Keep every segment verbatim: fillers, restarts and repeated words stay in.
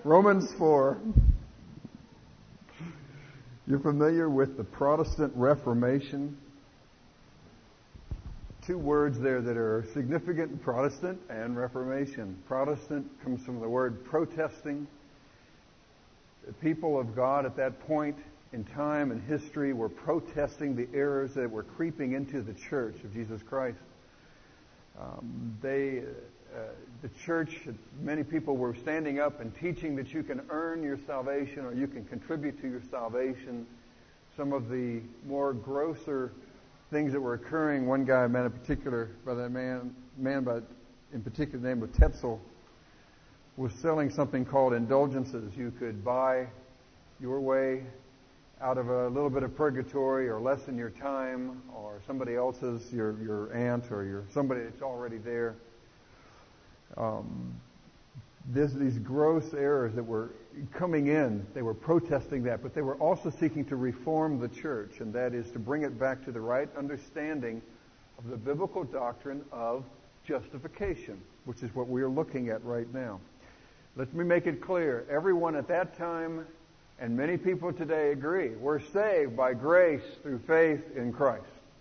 Romans four. You're familiar with the Protestant Reformation? Two words there that are significant, Protestant and Reformation. Protestant comes from the word protesting. The people of God at that point in time and history were protesting the errors that were creeping into the church of Jesus Christ. Um, they, uh, the church, many people were standing up and teaching that you can earn your salvation or you can contribute to your salvation. Some of the more grosser things that were occurring, one guy, a man in particular, by that man, man by in particular name of Tetzel, was selling something called indulgences. You could buy your way out of a little bit of purgatory or lessen your time or somebody else's, your your aunt or your somebody that's already there. Um, this, these gross errors that were coming in, they were protesting that, but they were also seeking to reform the church, and that is to bring it back to the right understanding of the biblical doctrine of justification, which is what we are looking at right now. Let me make it clear. Everyone at that time and many people today agree. We're saved by grace through faith in Christ.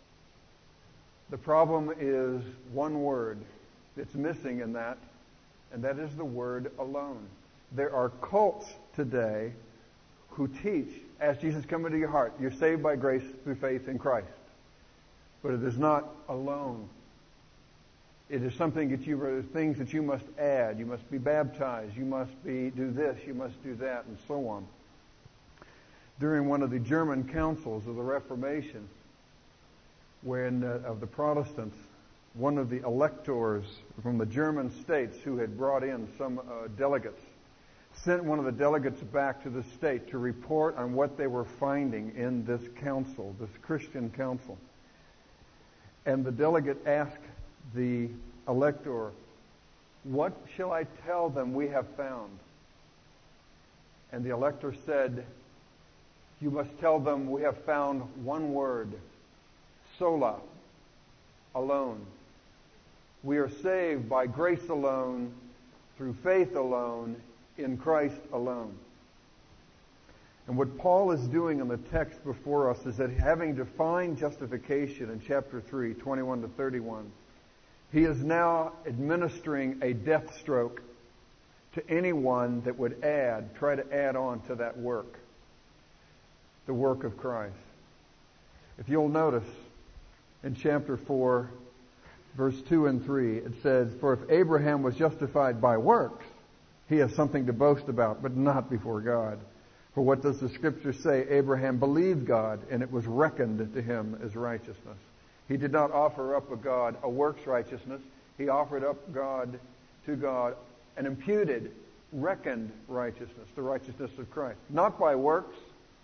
The problem is one word that's missing in that, and that is the word alone. There are cults today who teach, ask Jesus come into your heart. You're saved by grace through faith in Christ. But it is not alone. It is something that you, things that you must add. You must be baptized. You must be do this. You must do that, and so on. During one of the German councils of the Reformation, when uh, of the Protestants, one of the electors from the German states who had brought in some uh, delegates sent one of the delegates back to the state to report on what they were finding in this council, this Christian council. And the delegate asked the elector, "What shall I tell them we have found?" And the elector said, "You must tell them we have found one word, sola, alone. We are saved by grace alone, through faith alone, in Christ alone." And what Paul is doing in the text before us is that having defined justification in chapter three, twenty-one to thirty-one, he is now administering a death stroke to anyone that would add, try to add on to that work, the work of Christ. If you'll notice in chapter four, verse two and three, it says, "For if Abraham was justified by works, he has something to boast about, but not before God. For what does the Scripture say? Abraham believed God, and it was reckoned to him as righteousness." He did not offer up a God a works righteousness. He offered up God to God an imputed, reckoned righteousness, the righteousness of Christ. Not by works,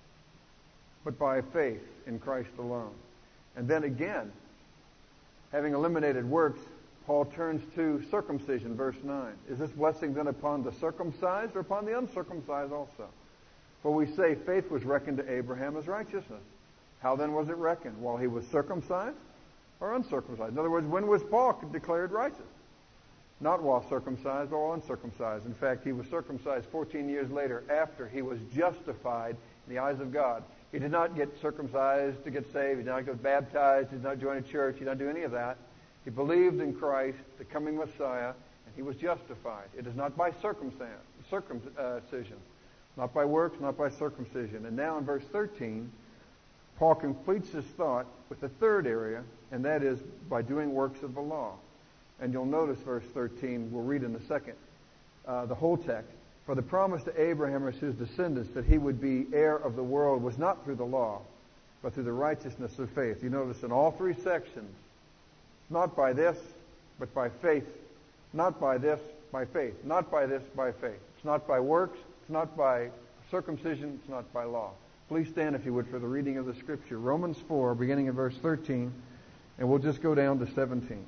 but by faith in Christ alone. And then again, having eliminated works, Paul turns to circumcision, verse nine. "Is this blessing then upon the circumcised or upon the uncircumcised also? For we say faith was reckoned to Abraham as righteousness." How then was it reckoned? While he was circumcised or uncircumcised? In other words, when was Paul declared righteous? Not while circumcised or uncircumcised. In fact, he was circumcised fourteen years later after he was justified in the eyes of God. He did not get circumcised to get saved. He did not get baptized. He did not join a church. He did not do any of that. He believed in Christ, the coming Messiah, and he was justified. It is not by circumstance, circumcision, not by works, not by circumcision. And now in verse thirteen, Paul completes his thought with the third area, and that is by doing works of the law. And you'll notice verse thirteen, we'll read in a second, uh, the whole text. "For the promise to Abraham or to his descendants that he would be heir of the world was not through the law, but through the righteousness of faith." You notice in all three sections, not by this, but by faith. Not by this, by faith. Not by this, by faith. It's not by works. It's not by circumcision. It's not by law. Please stand, if you would, for the reading of the Scripture. Romans four, beginning in verse thirteen, and we'll just go down to seventeen.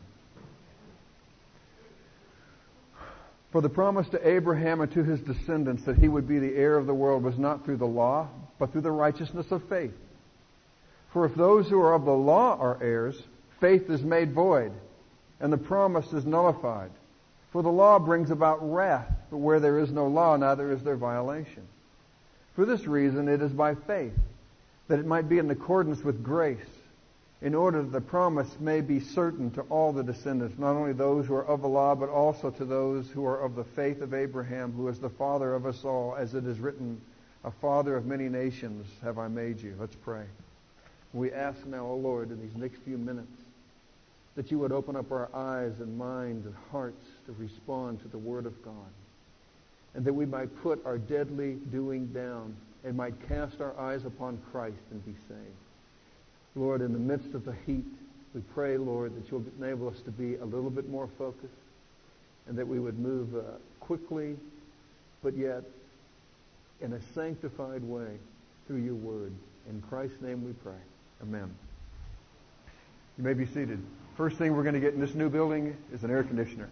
"For the promise to Abraham and to his descendants that he would be the heir of the world was not through the law, but through the righteousness of faith. For if those who are of the law are heirs, faith is made void, and the promise is nullified. For the law brings about wrath, but where there is no law, neither is there violation. For this reason it is by faith, that it might be in accordance with grace, in order that the promise may be certain to all the descendants, not only those who are of the law, but also to those who are of the faith of Abraham, who is the father of us all, as it is written, a father of many nations have I made you. Let's pray. We ask now, O Lord, in these next few minutes, that you would open up our eyes and minds and hearts to respond to the Word of God, and that we might put our deadly doing down and might cast our eyes upon Christ and be saved. Lord, in the midst of the heat, we pray, Lord, that you'll enable us to be a little bit more focused, and that we would move uh, quickly, but yet in a sanctified way through your Word. In Christ's name we pray. Amen. You may be seated. First thing we're going to get in this new building is an air conditioner.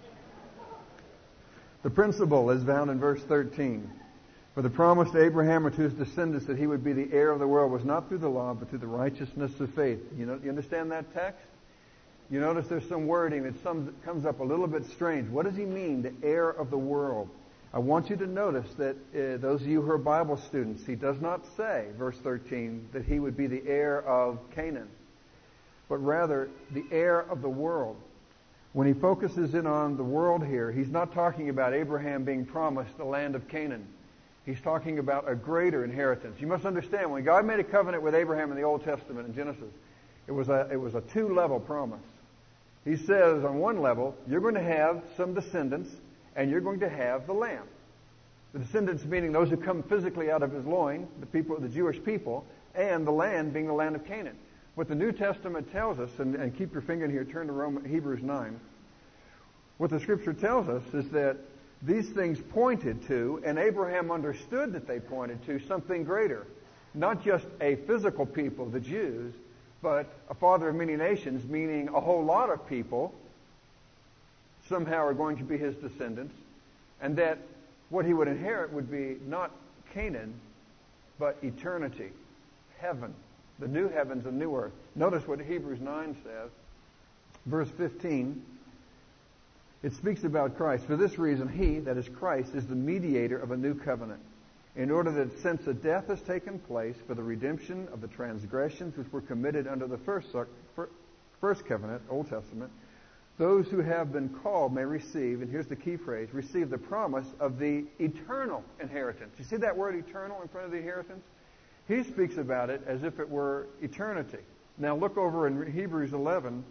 The principle is found in verse thirteen. For the promise to Abraham or to his descendants that he would be the heir of the world was not through the law, but through the righteousness of faith. You know, you understand that text? You notice there's some wording that some, comes up a little bit strange. What does he mean, the heir of the world? I want you to notice that uh, those of you who are Bible students, he does not say, verse thirteen, that he would be the heir of Canaan, but rather the heir of the world. When he focuses in on the world here, he's not talking about Abraham being promised the land of Canaan. He's talking about a greater inheritance. You must understand, when God made a covenant with Abraham in the Old Testament in Genesis, it was a, it was a two-level promise. He says on one level, you're going to have some descendants, and you're going to have the land. The descendants meaning those who come physically out of his loin, the people, the Jewish people, and the land being the land of Canaan. What the New Testament tells us, and, and keep your finger in here, turn to Roman, Hebrews nine. What the Scripture tells us is that these things pointed to, and Abraham understood that they pointed to, something greater. Not just a physical people, the Jews, but a father of many nations, meaning a whole lot of people somehow are going to be his descendants, and that what he would inherit would be not Canaan, but eternity, heaven. The new heavens and new earth. Notice what Hebrews nine says. Verse fifteen. It speaks about Christ. For this reason, he, that is Christ, is the mediator of a new covenant, in order that since a death has taken place for the redemption of the transgressions which were committed under the first, first covenant, Old Testament, those who have been called may receive, and here's the key phrase, receive the promise of the eternal inheritance. You see that word eternal in front of the inheritance? He speaks about it as if it were eternity. Now look over in Hebrews eleven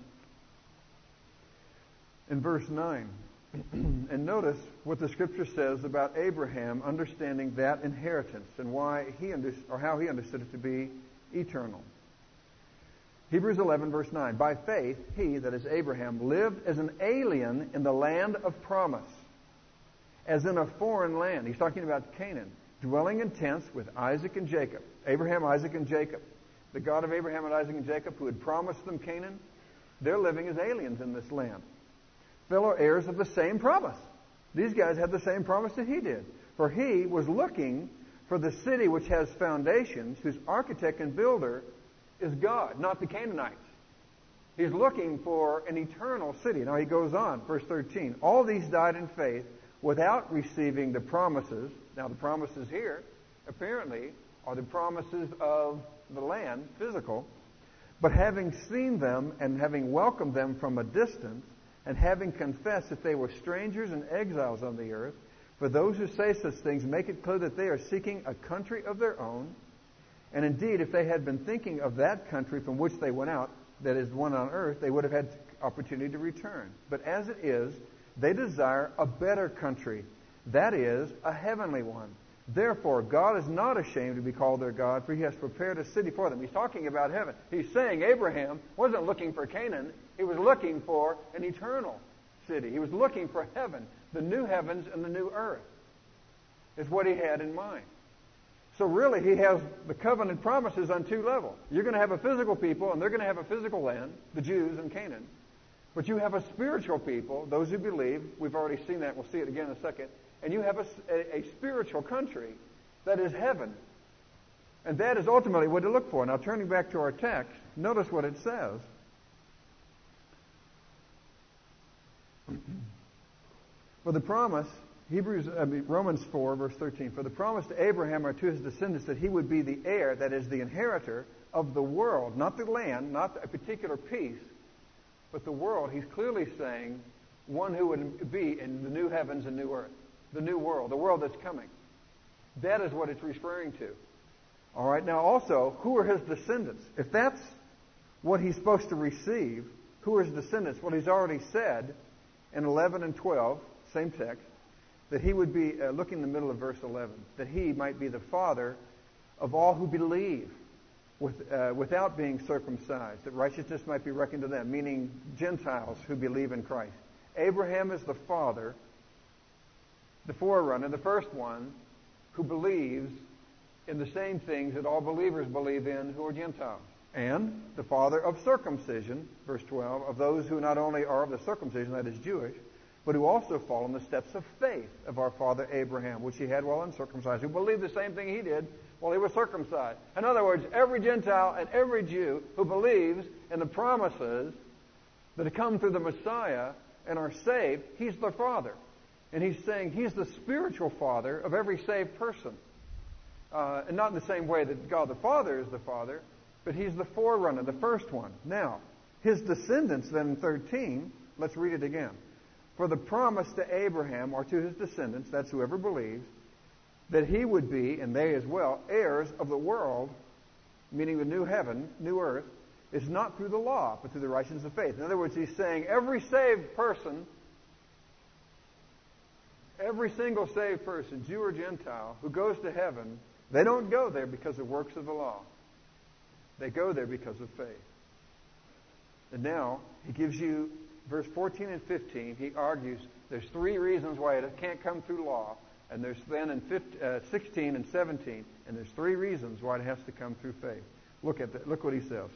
in verse nine. And notice what the Scripture says about Abraham understanding that inheritance and why he understood, or how he understood it to be eternal. Hebrews eleven verse nine. By faith, he, that is Abraham, lived as an alien in the land of promise, as in a foreign land. He's talking about Canaan, dwelling in tents with Isaac and Jacob. Abraham, Isaac, and Jacob. The God of Abraham and Isaac and Jacob, who had promised them Canaan, they're living as aliens in this land. Fellow heirs of the same promise. These guys had the same promise that he did. For he was looking for the city which has foundations, whose architect and builder is God, not the Canaanites. He's looking for an eternal city. Now he goes on, verse thirteen. All these died in faith without receiving the promises. Now the promises here, apparently, are the promises of the land, physical, but having seen them and having welcomed them from a distance, and having confessed that they were strangers and exiles on the earth, for those who say such things make it clear that they are seeking a country of their own. And indeed, if they had been thinking of that country from which they went out, that is, one on earth, they would have had opportunity to return. But as it is, they desire a better country, that is, a heavenly one. Therefore, God is not ashamed to be called their God, for he has prepared a city for them. He's talking about heaven. He's saying Abraham wasn't looking for Canaan. He was looking for an eternal city. He was looking for heaven, the new heavens and the new earth, is what he had in mind. So really, he has the covenant promises on two levels. You're going to have a physical people, and they're going to have a physical land, the Jews and Canaan. But you have a spiritual people, those who believe. We've already seen that. We'll see it again in a second. And you have a, a, a spiritual country that is heaven. And that is ultimately what to look for. Now, turning back to our text, notice what it says. For the promise, Hebrews, I mean, Romans four, verse thirteen, for the promise to Abraham or to his descendants that he would be the heir, that is, the inheritor of the world, not the land, not a particular piece, but the world. He's clearly saying one who would be in the new heavens and new earth, the new world, the world that's coming. That is what it's referring to. All right, now also, who are his descendants? If that's what he's supposed to receive, who are his descendants? Well, he's already said in eleven and twelve, same text, that he would be, uh, look in the middle of verse eleven, that he might be the father of all who believe with, uh, without being circumcised, that righteousness might be reckoned to them, meaning Gentiles who believe in Christ. Abraham is the father, the forerunner, the first one, who believes in the same things that all believers believe in who are Gentiles. And the father of circumcision, verse twelve, of those who not only are of the circumcision, that is Jewish, but who also follow in the steps of faith of our father Abraham, which he had while uncircumcised, who believed the same thing he did while he was circumcised. In other words, every Gentile and every Jew who believes in the promises that have come through the Messiah and are saved, he's the father. And he's saying he's the spiritual father of every saved person. Uh, and not in the same way that God the Father is the Father, but he's the forerunner, the first one. Now, his descendants then in thirteen, let's read it again. For the promise to Abraham, or to his descendants, that's whoever believes, that he would be, and they as well, heirs of the world, meaning the new heaven, new earth, is not through the law, but through the righteousness of faith. In other words, he's saying every saved person, every single saved person, Jew or Gentile, who goes to heaven, they don't go there because of works of the law. They go there because of faith. And now, he gives you, verse fourteen and fifteen, he argues there's three reasons why it can't come through law. And there's then in fifteen, uh, sixteen and seventeen, and there's three reasons why it has to come through faith. Look at that. Look what he says.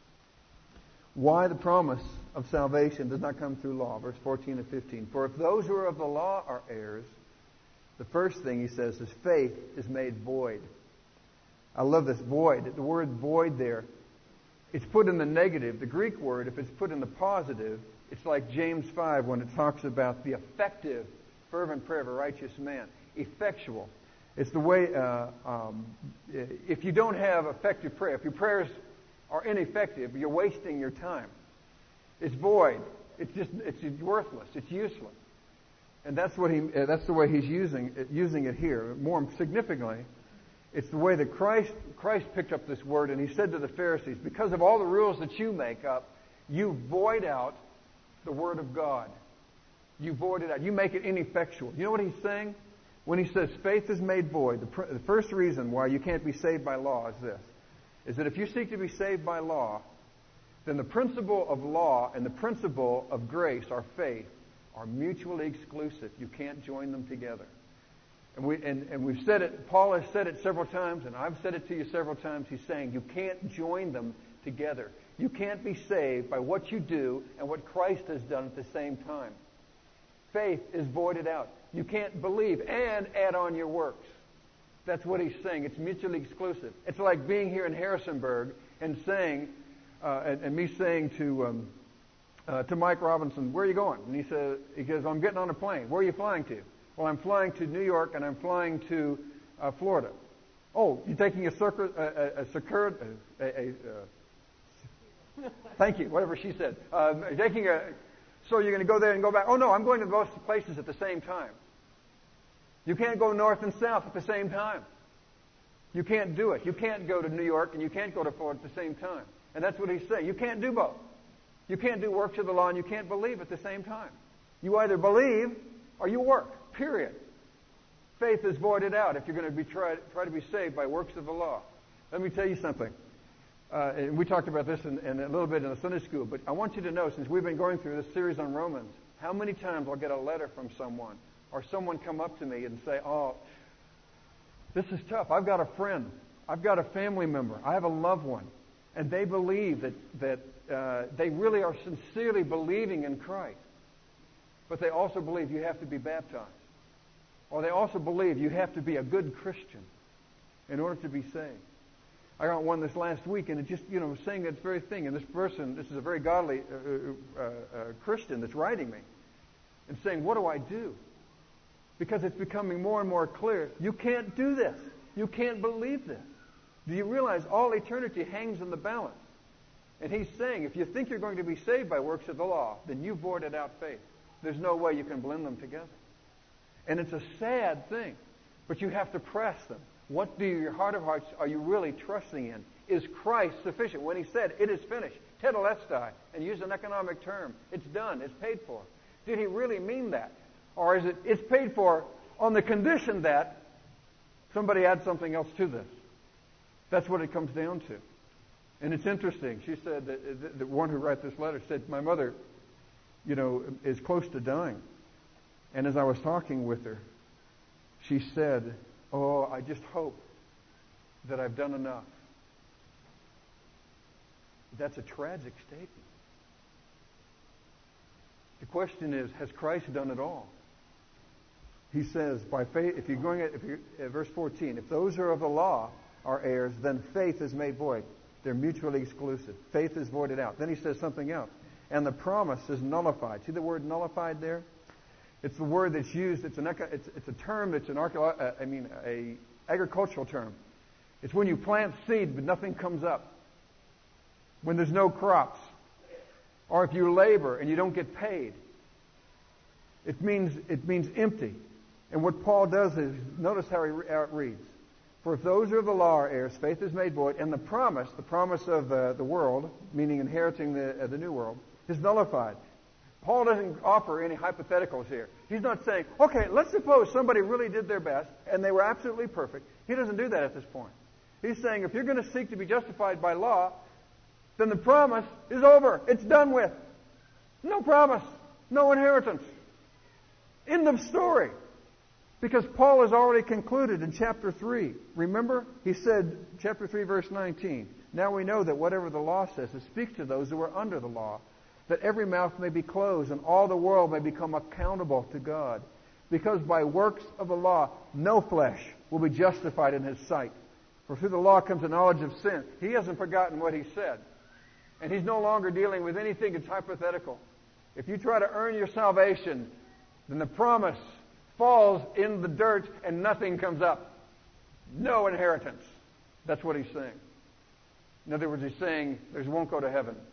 Why the promise of salvation does not come through law, verse fourteen and fifteen. For if those who are of the law are heirs, the first thing he says is faith is made void. I love this, void. The word void there, it's put in the negative. The Greek word, if it's put in the positive, it's like James five when it talks about the effective, fervent prayer of a righteous man. Effectual. It's the way, uh, um, if you don't have effective prayer, if your prayers are ineffective, you're wasting your time. It's void. It's just, it's worthless. It's useless. And that's what he, uh, that's the way he's using it, using it here. More significantly, it's the way that Christ, Christ picked up this word, and he said to the Pharisees, because of all the rules that you make up, you void out the word of God. You void it out. You make it ineffectual. You know what he's saying? When he says faith is made void, the, pr- the first reason why you can't be saved by law is this, is that if you seek to be saved by law, then the principle of law and the principle of grace, our faith, are mutually exclusive. You can't join them together. And, we, and, and we've said it, Paul has said it several times, and I've said it to you several times. He's saying you can't join them together. You can't be saved by what you do and what Christ has done at the same time. Faith is voided out. You can't believe and add on your works. That's what he's saying. It's mutually exclusive. It's like being here in Harrisonburg and saying, uh, and, and me saying to um, uh, to Mike Robinson, "Where are you going?" And he says, "He goes, I'm getting on a plane. Where are you flying to?" "Well, I'm flying to New York and I'm flying to uh, Florida." "Oh, you're taking a circuit, a, a, a, circuit, a, a, a uh, thank you, whatever she said. Uh, taking a, so you're going to go there and go back. Oh no, I'm going to both places at the same time. You can't go north and south at the same time. You can't do it. You can't go to New York and you can't go to Florida at the same time. And that's what he's saying. You can't do both. You can't do works of the law and you can't believe at the same time. You either believe or you work, period. Faith is voided out if you're going to be try, try to be saved by works of the law. Let me tell you something. Uh, and we talked about this in, in a little bit in the Sunday school, but I want you to know, since we've been going through this series on Romans, how many times I'll get a letter from someone or someone come up to me and say, "Oh, this is tough. I've got a friend. I've got a family member. I have a loved one." And they believe that, that uh, they really are sincerely believing in Christ. But they also believe you have to be baptized. Or they also believe you have to be a good Christian in order to be saved. I got one this last week, and it just, you know, saying that very thing. And this person, this is a very godly uh, uh, uh, Christian that's writing me and saying, "What do I do? because it's becoming more and more clear. You can't do this. You can't believe this. Do you realize all eternity hangs in the balance? And he's saying, if you think you're going to be saved by works of the law, then you've voided out faith. There's no way you can blend them together. And it's a sad thing, but you have to press them. What do your heart of hearts are you really trusting in? Is Christ sufficient? When he said, it is finished, tetelestai, and used an economic term, it's done, it's paid for. Did he really mean that? Or is it, it's paid for on the condition that somebody adds something else to this? That's what it comes down to. And it's interesting. She said, that the one who wrote this letter said, my mother, you know, is close to dying. And as I was talking with her, she said, oh, I just hope that I've done enough. That's a tragic statement. The question is, has Christ done it all? He says, by faith, if you're going at, if you're, uh, verse fourteen, if those who are of the law are heirs, then faith is made void. They're mutually exclusive. Faith is voided out. Then he says something else. And the promise is nullified. See the word nullified there? It's the word that's used. It's an it's, it's a term that's an archeo- uh, I mean a agricultural term. It's when you plant seed but nothing comes up. When there's no crops. Or if you labor and you don't get paid. It means it means empty. And what Paul does is, notice how he re- reads. For if those who are of the law are heirs, faith is made void, and the promise, the promise of uh, the world, meaning inheriting the, uh, the new world, is nullified. Paul doesn't offer any hypotheticals here. He's not saying, okay, let's suppose somebody really did their best, and they were absolutely perfect. He doesn't do that at this point. He's saying, if you're going to seek to be justified by law, then the promise is over. It's done with. No promise. No inheritance. End of story. Because Paul has already concluded in chapter three. Remember? He said, chapter three, verse nineteen, now we know that whatever the law says, it speaks to those who are under the law, that every mouth may be closed and all the world may become accountable to God. Because by works of the law, no flesh will be justified in his sight. For through the law comes the knowledge of sin. He hasn't forgotten what he said. And he's no longer dealing with anything that's hypothetical. If you try to earn your salvation, then the promise falls in the dirt and nothing comes up. No inheritance. That's what he's saying. In other words, he's saying there won't go to heaven.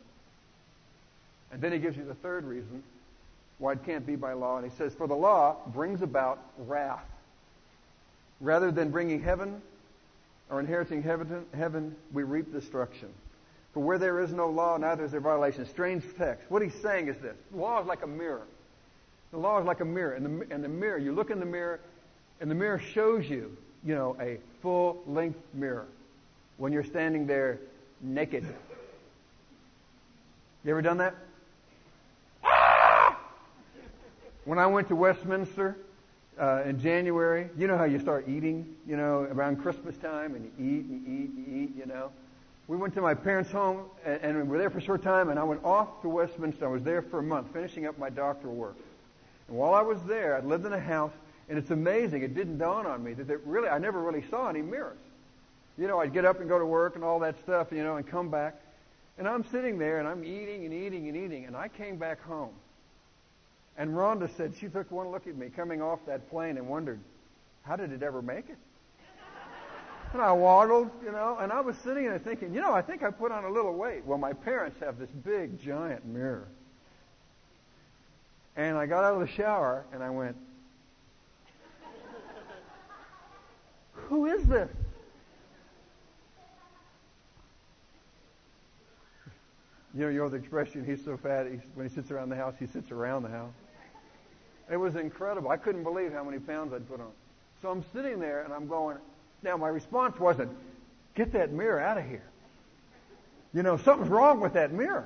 And then he gives you the third reason why it can't be by law. And he says, for the law brings about wrath. Rather than bringing heaven or inheriting heaven, heaven, we reap destruction. For where there is no law, neither is there violation. Strange text. What he's saying is this. Law is like a mirror. The law is like a mirror. And the, and the mirror, you look in the mirror, and the mirror shows you, you know, a full-length mirror when you're standing there naked. You ever done that? Ah! When I went to Westminster uh, in January, you know how you start eating, you know, around Christmas time, and you eat and you eat and you eat, you know. We went to my parents' home, and, and we were there for a short time, and I went off to Westminster. I was there for a month, finishing up my doctoral work. And while I was there, I'd lived in a house, and it's amazing, it didn't dawn on me that there really, I never really saw any mirrors. You know, I'd get up and go to work and all that stuff, you know, and come back. And I'm sitting there, and I'm eating and eating and eating, and I came back home. And Rhonda said she took one look at me coming off that plane and wondered, how did it ever make it? And I waddled, you know, and I was sitting there thinking, you know, I think I put on a little weight. Well, my parents have this big, giant mirror. And I got out of the shower, and I went, who is this? You know, you know the expression, he's so fat, he's, when he sits around the house, he sits around the house. It was incredible. I couldn't believe how many pounds I'd put on. So I'm sitting there, and I'm going, now my response wasn't, get that mirror out of here. You know, something's wrong with that mirror.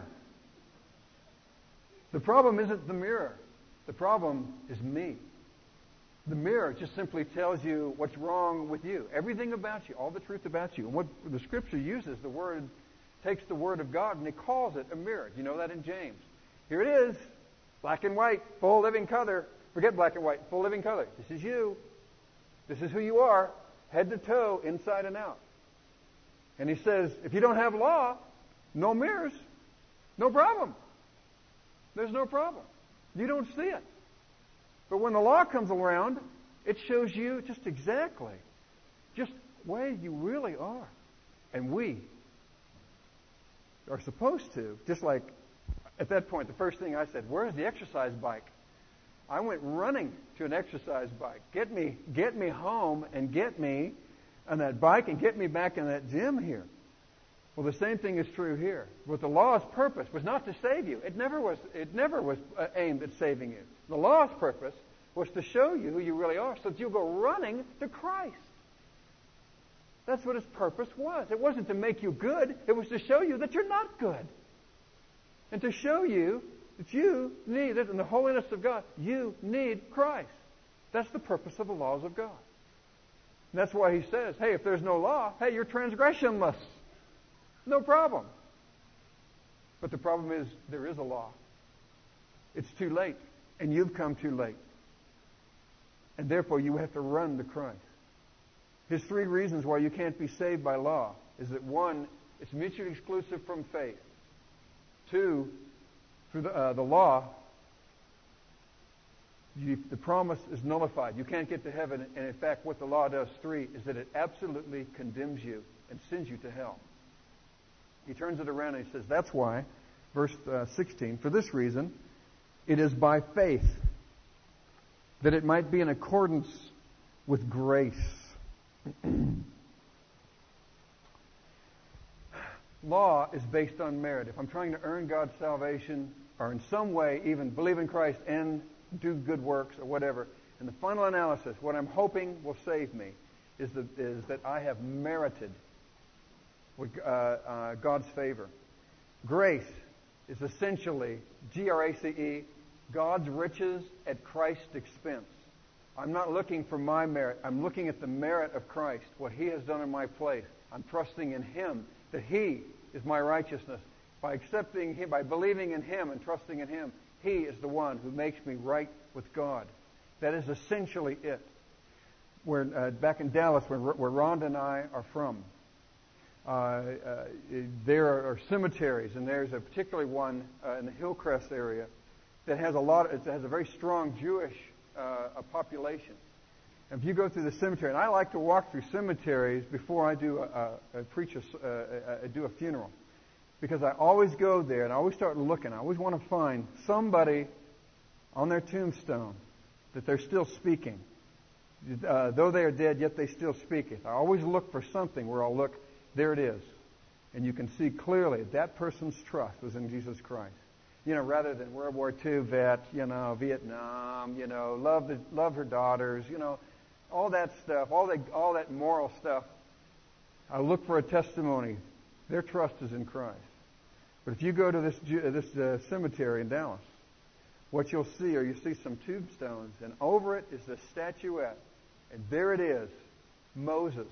The problem isn't the mirror. The problem is me. The mirror just simply tells you what's wrong with you. Everything about you, all the truth about you. And what the Scripture uses, the Word takes the Word of God and it calls it a mirror. You know that in James. Here it is, black and white, full living color. Forget black and white, full living color. This is you. This is who you are, head to toe, inside and out. And he says, if you don't have law, no mirrors, no problem. There's no problem. You don't see it. But when the law comes around, It shows you just exactly, just way you really are. And we are supposed to, just like at that point, the first thing I said, where's the exercise bike? I went running to an exercise bike. Get me, get me home and get me on that bike and get me back in that gym here. Well, the same thing is true here. But the law's purpose was not to save you. It never was. It never was uh, aimed at saving you. The law's purpose was to show you who you really are, so that you'll go running to Christ. That's what its purpose was. It wasn't to make you good. It was to show you that you're not good, and to show you that you need it in the holiness of God. You need Christ. That's the purpose of the laws of God. And that's why He says, "Hey, if there's no law, hey, you're transgressionless." No problem. But the problem is there is a law. It's too late. And you've come too late. And therefore you have to run to Christ. His three reasons why you can't be saved by law is that one, it's mutually exclusive from faith. Two, through the, uh, the law, you, the promise is nullified. You can't get to heaven. And in fact, what the law does, three, is that it absolutely condemns you and sends you to hell. He turns it around and he says, that's why, verse uh, sixteen, for this reason, it is by faith that it might be in accordance with grace. Law is based on merit. If I'm trying to earn God's salvation, or in some way even believe in Christ and do good works or whatever, in the final analysis, what I'm hoping will save me is, the, is that I have merited with uh, uh, God's favor. Grace is essentially, G R A C E, God's riches at Christ's expense. I'm not looking for my merit. I'm looking at the merit of Christ, what He has done in my place. I'm trusting in Him, that He is my righteousness. By accepting Him, by believing in Him and trusting in Him, He is the one who makes me right with God. That is essentially it. Where, uh, back in Dallas, where, where Rhonda and I are from, uh, uh, there are cemeteries, and there's a particular one uh, in the Hillcrest area that has a lot. It has a very strong Jewish uh, a population. And if you go through the cemetery, and I like to walk through cemeteries before I do a, a, a preach a, uh, a, do a funeral, because I always go there and I always start looking. I always want to find somebody on their tombstone that they're still speaking. Uh, though they are dead, yet they still speaketh. I always look for something where I'll look, there it is. And you can see clearly that person's trust was in Jesus Christ. You know, rather than World War Two vet, you know, Vietnam, you know, love the, love her daughters, you know, all that stuff, all that, all that moral stuff. I look for a testimony. Their trust is in Christ. But if you go to this this uh, cemetery in Dallas, what you'll see are you see some tombstones, and over it is the statuette, and there it is, Moses,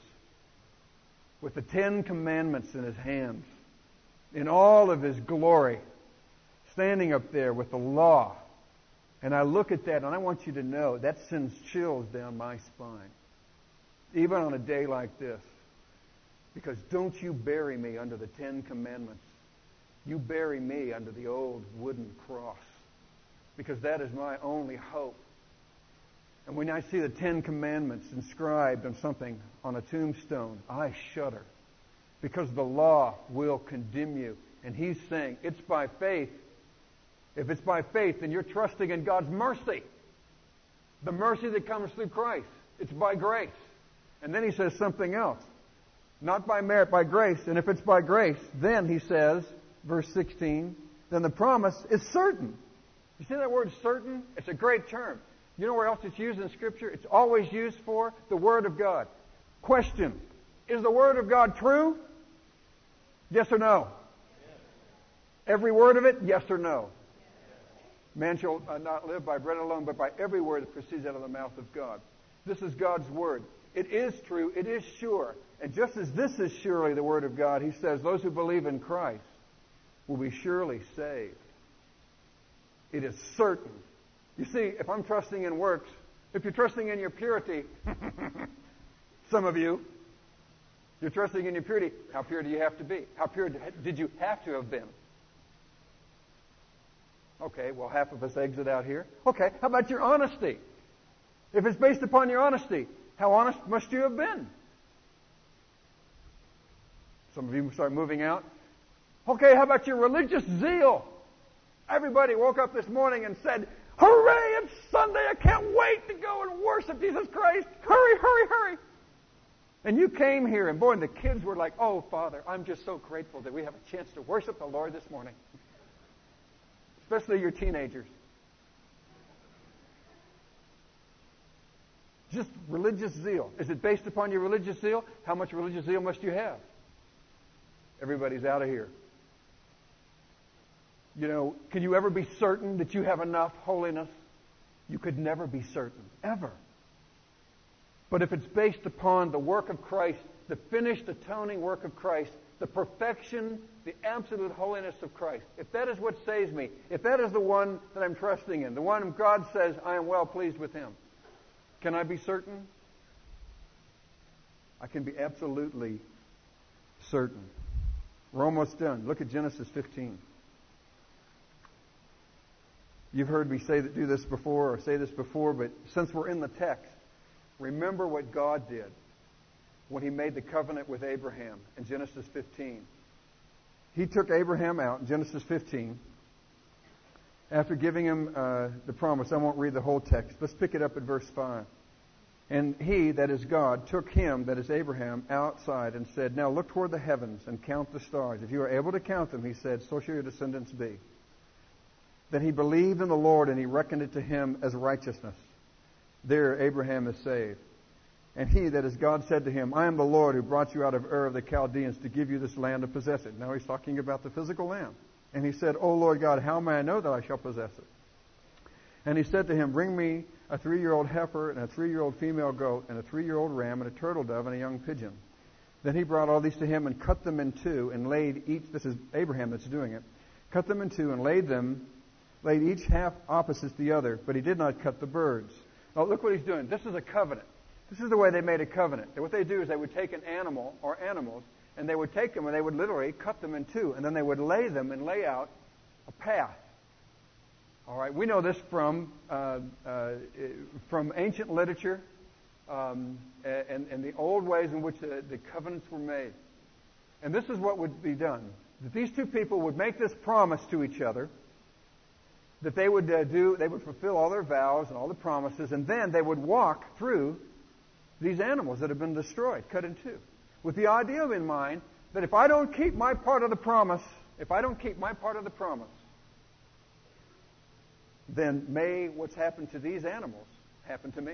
with the Ten Commandments in his hands, in all of his glory, standing up there with the law. And I look at that, and I want you to know that sends chills down my spine, even on a day like this. Because don't you bury me under the Ten Commandments. You bury me under the old wooden cross, because that is my only hope. And when I see the Ten Commandments inscribed on something on a tombstone, I shudder, because the law will condemn you. And He's saying, it's by faith. If it's by faith, then you're trusting in God's mercy. The mercy that comes through Christ. It's by grace. And then He says something else. Not by merit, by grace. And if it's by grace, then He says, verse sixteen, then the promise is certain. You see that word certain? It's a great term. You know where else it's used in Scripture? It's always used for the Word of God. Question. Is the Word of God true? Yes or no? Yes. Every word of it? Yes or no? Man shall uh, not live by bread alone, but by every word that proceeds out of the mouth of God. This is God's Word. It is true. It is sure. And just as this is surely the Word of God, He says those who believe in Christ will be surely saved. It is certain. You see, if I'm trusting in works, if you're trusting in your purity, some of you, you're trusting in your purity, how pure do you have to be? How pure did you have to have been? Okay, well, half of us exit out here. Okay, how about your honesty? If it's based upon your honesty, how honest must you have been? Some of you start moving out. Okay, how about your religious zeal? Everybody woke up this morning and said, hooray, it's Sunday, I can't wait to go and worship Jesus Christ. Hurry, hurry, hurry. And you came here, and boy, and the kids were like, oh, Father, I'm just so grateful that we have a chance to worship the Lord this morning. Especially your teenagers. Just religious zeal. Is it based upon your religious zeal? How much religious zeal must you have? Everybody's out of here. You know, can you ever be certain that you have enough holiness? You could never be certain, ever. But if it's based upon the work of Christ, the finished atoning work of Christ, the perfection, the absolute holiness of Christ, if that is what saves me, if that is the one that I'm trusting in, the one God says I am well pleased with Him, can I be certain? I can be absolutely certain. We're almost done. Look at Genesis fifteen. You've heard me say that do this before or say this before, but since we're in the text, remember what God did when He made the covenant with Abraham in Genesis fifteen. He took Abraham out in Genesis fifteen. After giving him uh, the promise, I won't read the whole text. Let's pick it up at verse five. And He, that is God, took him, that is Abraham, outside and said, now look toward the heavens and count the stars. If you are able to count them, He said, so shall your descendants be. Then he believed in the Lord, and He reckoned it to him as righteousness. There Abraham is saved. And He, that is God, said to him, I am the Lord who brought you out of Ur of the Chaldeans to give you this land to possess it. Now He's talking about the physical land. And he said, O Lord God, how may I know that I shall possess it? And He said to him, bring me a three-year-old heifer and a three-year-old female goat and a three-year-old ram and a turtle dove and a young pigeon. Then he brought all these to him and cut them in two and laid each, this is Abraham that's doing it, cut them in two and laid them, laid each half opposite the other, but he did not cut the birds. Now look what he's doing. This is a covenant. This is the way they made a covenant. What they do is they would take an animal or animals, and they would take them and they would literally cut them in two, and then they would lay them and lay out a path. All right, we know this from uh, uh, from ancient literature um, and, and the old ways in which the, the covenants were made. And this is what would be done. That these two people would make this promise to each other, that they would uh, do, they would fulfill all their vows and all the promises, and then they would walk through these animals that have been destroyed, cut in two, with the idea in mind that if I don't keep my part of the promise, if I don't keep my part of the promise, then may what's happened to these animals happen to me.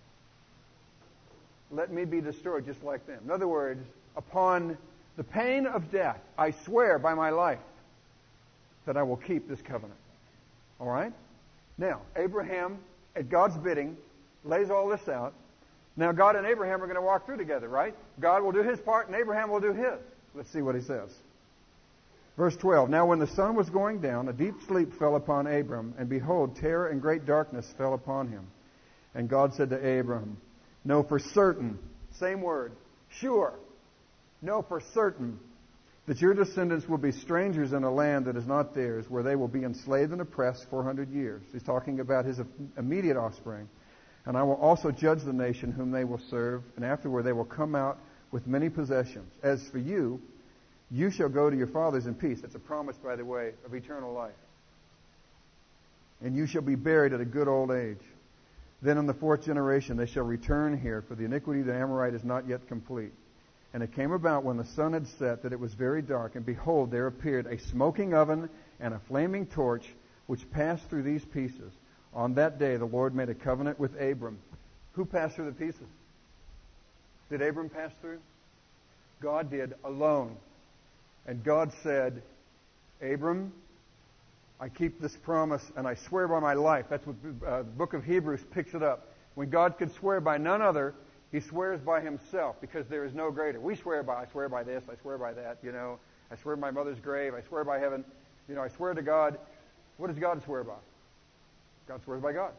Let me be destroyed just like them. In other words, upon the pain of death, I swear by my life that I will keep this covenant. All right? Now, Abraham, at God's bidding, lays all this out. Now, God and Abraham are going to walk through together, right? God will do His part and Abraham will do his. Let's see what he says. Verse twelve, now when the sun was going down, a deep sleep fell upon Abram, and behold, terror and great darkness fell upon him. And God said to Abram, know for certain, same word, sure, know for certain, that your descendants will be strangers in a land that is not theirs, where they will be enslaved and oppressed four hundred years. He's talking about his immediate offspring. And I will also judge the nation whom they will serve, and afterward they will come out with many possessions. As for you, you shall go to your fathers in peace. That's a promise, by the way, of eternal life. And you shall be buried at a good old age. Then in the fourth generation they shall return here, for the iniquity of the Amorite is not yet complete. And it came about when the sun had set that it was very dark, and behold, there appeared a smoking oven and a flaming torch, which passed through these pieces. On that day the Lord made a covenant with Abram. Who passed through the pieces? Did Abram pass through? God did, alone. And God said, Abram, I keep this promise and I swear by my life. That's what uh, the book of Hebrews picks it up. When God could swear by none other, He swears by Himself, because there is no greater. We swear by, I swear by this, I swear by that, you know. I swear by my mother's grave, I swear by heaven. You know, I swear to God. What does God swear by? God swears by God.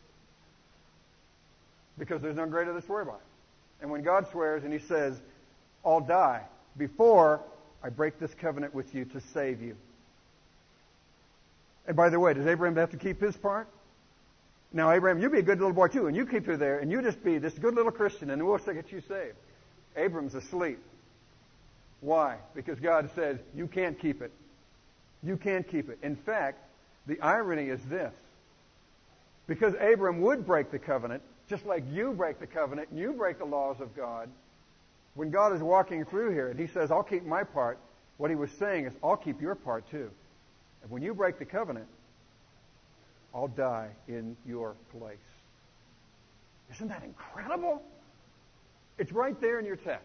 Because there's none greater to swear by. And when God swears and He says, I'll die before I break this covenant with you to save you. And by the way, does Abraham have to keep his part? Now, Abraham, you be a good little boy too, and you keep her there, and you just be this good little Christian, and we'll get you saved. Abram's asleep. Why? Because God said, you can't keep it. You can't keep it. In fact, the irony is this. Because Abram would break the covenant, just like you break the covenant, and you break the laws of God, when God is walking through here and He says, I'll keep my part, what He was saying is, I'll keep your part too. And when you break the covenant, I'll die in your place. Isn't that incredible? It's right there in your text.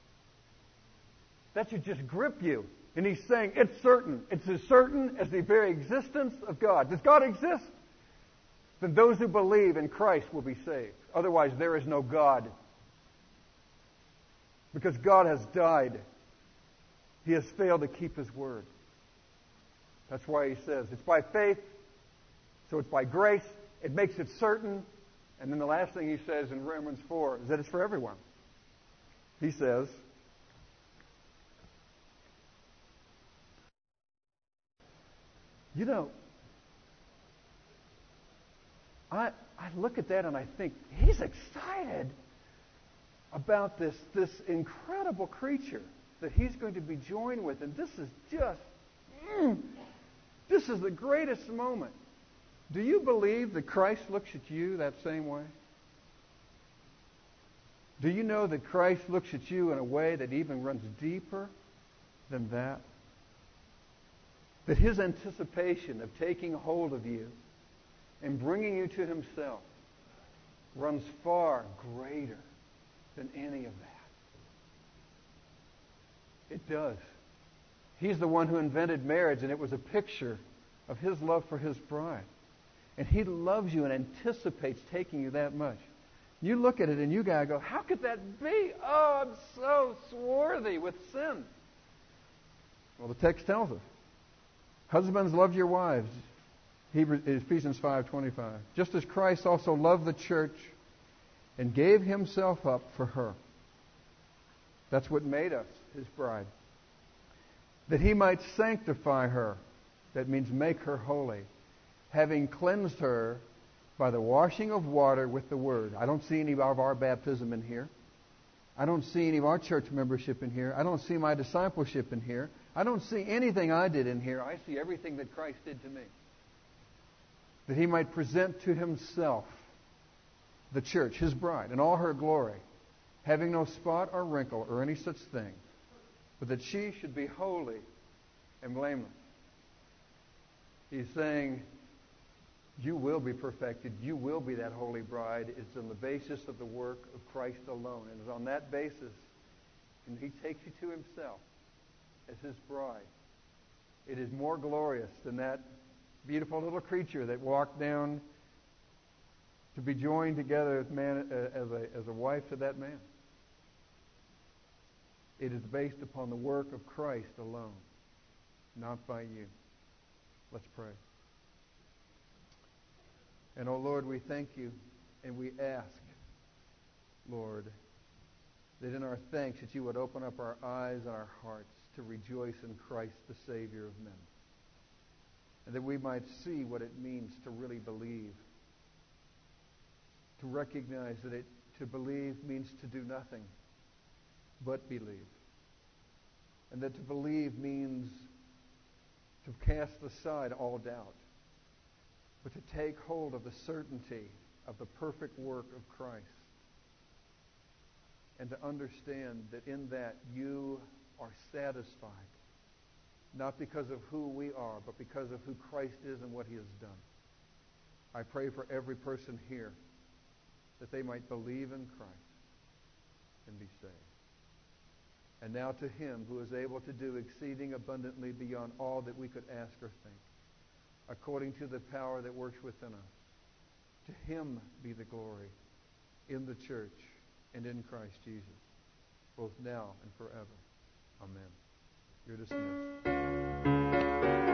That should just grip you. And He's saying, it's certain. It's as certain as the very existence of God. Does God exist? Then those who believe in Christ will be saved. Otherwise, there is no God. Because God has died. He has failed to keep His word. That's why He says, it's by faith, so it's by grace. It makes it certain. And then the last thing He says in Romans four is that it's for everyone. He says, you know, I I look at that and I think, He's excited about this, this incredible creature that He's going to be joined with. And this is just, mm, this is the greatest moment. Do you believe that Christ looks at you that same way? Do you know that Christ looks at you in a way that even runs deeper than that? That His anticipation of taking hold of you and bringing you to Himself runs far greater than any of that. It does. He's the one who invented marriage, and it was a picture of His love for His bride. And He loves you and anticipates taking you that much. You look at it and you gotta go, how could that be? Oh, I'm so swarthy with sin. Well, the text tells us. Husbands, love your wives. Hebrews, Ephesians five twenty-five. Just as Christ also loved the church and gave Himself up for her. That's what made us His bride. That He might sanctify her. That means make her holy. Having cleansed her by the washing of water with the Word. I don't see any of our baptism in here. I don't see any of our church membership in here. I don't see my discipleship in here. I don't see anything I did in here. I see everything that Christ did to me. That He might present to Himself the church, His bride, in all her glory, having no spot or wrinkle or any such thing, but that she should be holy and blameless. He's saying, you will be perfected. You will be that holy bride. It's on the basis of the work of Christ alone. And it's on that basis, and He takes you to Himself as His bride. It is more glorious than that beautiful little creature that walked down to be joined together as, man, as, a, as a wife to that man. It is based upon the work of Christ alone, not by you. Let's pray. And, oh Lord, we thank You and we ask, Lord, that in our thanks that You would open up our eyes and our hearts to rejoice in Christ, the Savior of men. And that we might see what it means to really believe. To recognize that it, to believe means to do nothing but believe. And that to believe means to cast aside all doubt, but to take hold of the certainty of the perfect work of Christ. And to understand that in that You are satisfied, not because of who we are, but because of who Christ is and what He has done. I pray for every person here that they might believe in Christ and be saved. And now to Him who is able to do exceeding abundantly beyond all that we could ask or think, according to the power that works within us. To Him be the glory in the church and in Christ Jesus, both now and forever. Amen. You're dismissed.